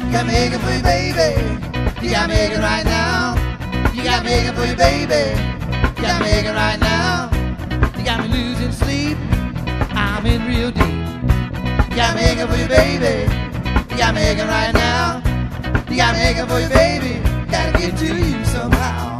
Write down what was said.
You got me aching for you, baby. You got me aching right now. You got me aching for you, baby. You got me aching right now. You got me losing sleep. I'm in real deep. You got me aching for you, baby. You got me aching right now. You got me aching for you, baby. Gotta get to you somehow.